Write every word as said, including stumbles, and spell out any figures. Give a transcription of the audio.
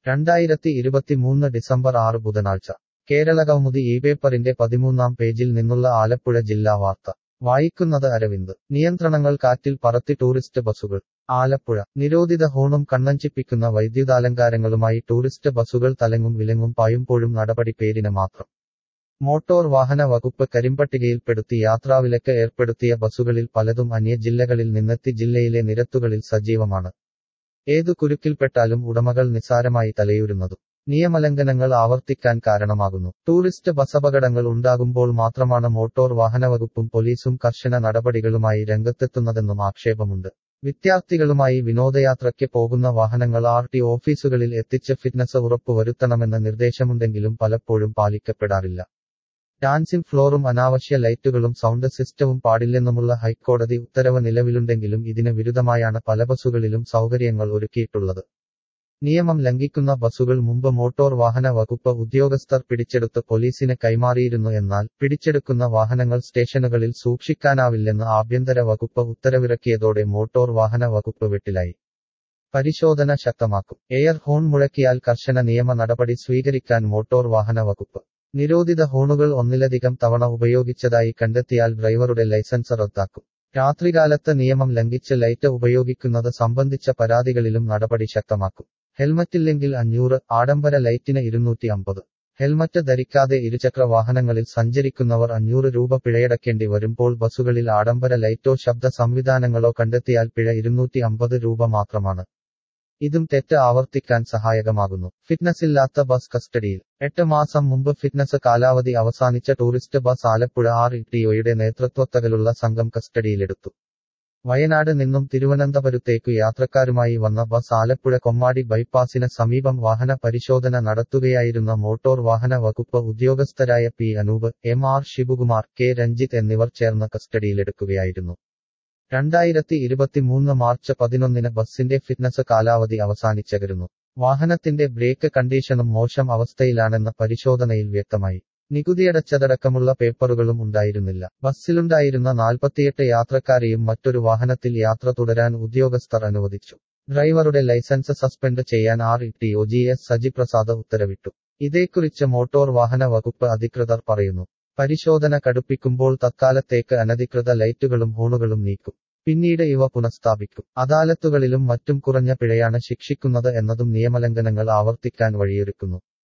രണ്ടായിരത്തി ഇരുപത്തിമൂന്ന് ഡിസംബർ ആറ് ബുധനാഴ്ച കേരളകൗമുദി ഈ പേപ്പറിന്റെ പതിമൂന്നാം പേജിൽ നിന്നുള്ള ആലപ്പുഴ ജില്ലാ വാർത്ത വായിക്കുന്നത് അരവിന്ദ് നിയന്ത്രണങ്ങൾ കാറ്റിൽ പറത്തി ടൂറിസ്റ്റ് ബസുകൾ ആലപ്പുഴ നിരോധിത ഹോണും കണ്ണഞ്ചിപ്പിക്കുന്ന വൈദ്യുതാലങ്കാരങ്ങളുമായി ടൂറിസ്റ്റ് ബസുകൾ തലങ്ങും വിലങ്ങും പായുമ്പോഴും നടപടി പേരിന് മാത്രം മോട്ടോർ വാഹന വകുപ്പ് കരിമ്പട്ടികയിൽപ്പെടുത്തി യാത്രാവിലക്ക് ഏർപ്പെടുത്തിയ ബസുകളിൽ പലതും അന്യ ജില്ലകളിൽ നിന്നെത്തി ജില്ലയിലെ നിരത്തുകളിൽ സജീവമാണ് ഏതു കുരുക്കിൽപ്പെട്ടാലും ഉടമകൾ നിസ്സാരമായി തലയൂരുന്നതും നിയമലംഘനങ്ങൾ ആവർത്തിക്കാൻ കാരണമാകുന്നു ടൂറിസ്റ്റ് ബസപകടങ്ങൾ ഉണ്ടാകുമ്പോൾ മാത്രമാണ് മോട്ടോർ വാഹനവകുപ്പും പോലീസും കർശന നടപടികളുമായി രംഗത്തെത്തുന്നതെന്നും ആക്ഷേപമുണ്ട് വിദ്യാർത്ഥികളുമായി വിനോദയാത്രയ്ക്ക് പോകുന്ന വാഹനങ്ങൾ ആർ ടി ഓഫീസുകളിൽ എത്തിച്ച് ഫിറ്റ്നസ് ഉറപ്പുവരുത്തണമെന്ന നിർദ്ദേശമുണ്ടെങ്കിലും പലപ്പോഴും പാലിക്കപ്പെടാറില്ല ഡാൻസിംഗ് ഫ്ലോറും അനാവശ്യ ലൈറ്റുകളും സൗണ്ട് സിസ്റ്റവും പാടില്ലെന്നുമുള്ള ഹൈക്കോടതി ഉത്തരവ് നിലവിലുണ്ടെങ്കിലും ഇതിന് വിരുദ്ധമായാണ് പല ബസുകളിലും സൗകര്യങ്ങൾ ഒരുക്കിയിട്ടുള്ളത് നിയമം ലംഘിക്കുന്ന ബസുകൾ മുമ്പ് മോട്ടോർ വാഹന വകുപ്പ് ഉദ്യോഗസ്ഥർ പിടിച്ചെടുത്ത് പോലീസിന് കൈമാറിയിരുന്നു എന്നാൽ പിടിച്ചെടുക്കുന്ന വാഹനങ്ങൾ സ്റ്റേഷനുകളിൽ സൂക്ഷിക്കാനാവില്ലെന്ന് ആഭ്യന്തര വകുപ്പ് ഉത്തരവിറക്കിയതോടെ മോട്ടോർ വാഹന വകുപ്പ് വെട്ടിലായി പരിശോധന ശക്തമാക്കും എയർ ഹോൺ മുഴക്കിയാൽ കർശന നിയമ നടപടി സ്വീകരിക്കാൻ മോട്ടോർ വാഹന വകുപ്പ് നിരോധിത ഹോണുകൾ ഒന്നിലധികം തവണ ഉപയോഗിച്ചതായി കണ്ടെത്തിയാൽ ഡ്രൈവറുടെ ലൈസൻസ് റദ്ദാക്കും രാത്രികാലത്ത് നിയമം ലംഘിച്ച് ലൈറ്റ് ഉപയോഗിക്കുന്നത് സംബന്ധിച്ച പരാതികളിലും നടപടി ശക്തമാക്കും ഹെൽമറ്റില്ലെങ്കിൽ അഞ്ഞൂറ് ആഡംബര ലൈറ്റിന് ഇരുന്നൂറ്റി അമ്പത് ഹെൽമറ്റ് ധരിക്കാതെ ഇരുചക്ര വാഹനങ്ങളിൽ സഞ്ചരിക്കുന്നവർ അഞ്ഞൂറ് രൂപ പിഴയടക്കേണ്ടി വരുമ്പോൾ ബസുകളിൽ ആഡംബര ലൈറ്റോ ശബ്ദ സംവിധാനങ്ങളോ കണ്ടെത്തിയാൽ പിഴ ഇരുന്നൂറ്റി അമ്പത് രൂപ മാത്രമാണ് ഇതും തെറ്റ് ആവർത്തിക്കാൻ സഹായകമാകുന്നു ഫിറ്റ്നസില്ലാത്ത ബസ് കസ്റ്റഡിയിൽ എട്ട് മാസം മുമ്പ് ഫിറ്റ്നസ് കാലാവധി അവസാനിച്ച ടൂറിസ്റ്റ് ബസ് ആലപ്പുഴ ആർ ടിഒയുടെ നേതൃത്വത്തകലുള്ള സംഘം കസ്റ്റഡിയിലെടുത്തു വയനാട് നിന്നും തിരുവനന്തപുരത്തേക്കു യാത്രക്കാരുമായി വന്ന ബസ് ആലപ്പുഴ കൊമ്മാടി ബൈപ്പാസിന് സമീപം വാഹന പരിശോധന നടത്തുകയായിരുന്ന മോട്ടോർ വാഹന വകുപ്പ് ഉദ്യോഗസ്ഥരായ P Anoop M R Sivakumar K Ranjith എന്നിവർ ചേർന്ന് കസ്റ്റഡിയിലെടുക്കുകയായിരുന്നു രണ്ടായിരത്തി ഇരുപത്തിമൂന്ന് മാർച്ച് പതിനൊന്നിന് ബസിന്റെ ഫിറ്റ്നസ് കാലാവധി അവസാനിച്ചകിരുന്നു വാഹനത്തിന്റെ ബ്രേക്ക് കണ്ടീഷനും മോശം അവസ്ഥയിലാണെന്ന പരിശോധനയിൽ വ്യക്തമായി നികുതിയടച്ചതടക്കമുള്ള പേപ്പറുകളും ഉണ്ടായിരുന്നില്ല ബസ്സിലുണ്ടായിരുന്ന നാൽപ്പത്തിയെട്ട് യാത്രക്കാരെയും മറ്റൊരു വാഹനത്തിൽ യാത്ര തുടരാൻ ഉദ്യോഗസ്ഥർ അനുവദിച്ചു ഡ്രൈവറുടെ ലൈസൻസ് സസ്പെൻഡ് ചെയ്യാൻ R T O G S Sajiprasad ഉത്തരവിട്ടു ഇതേക്കുറിച്ച് മോട്ടോർ വാഹന വകുപ്പ് അധികൃതർ പറയുന്നു പരിശോധന കടുപ്പിക്കുമ്പോൾ തത്കാലത്തേക്ക് അനധികൃത ലൈറ്റുകളും ഹോണുകളും നീക്കും പിന്നീട് ഇവ പുനഃസ്ഥാപിക്കും അദാലത്തുകളിലും മറ്റും കുറഞ്ഞ പിഴയാണ് ശിക്ഷിക്കുന്നത് എന്നതും നിയമലംഘനങ്ങൾ ആവർത്തിക്കാൻ വഴിയൊരുക്കുന്നു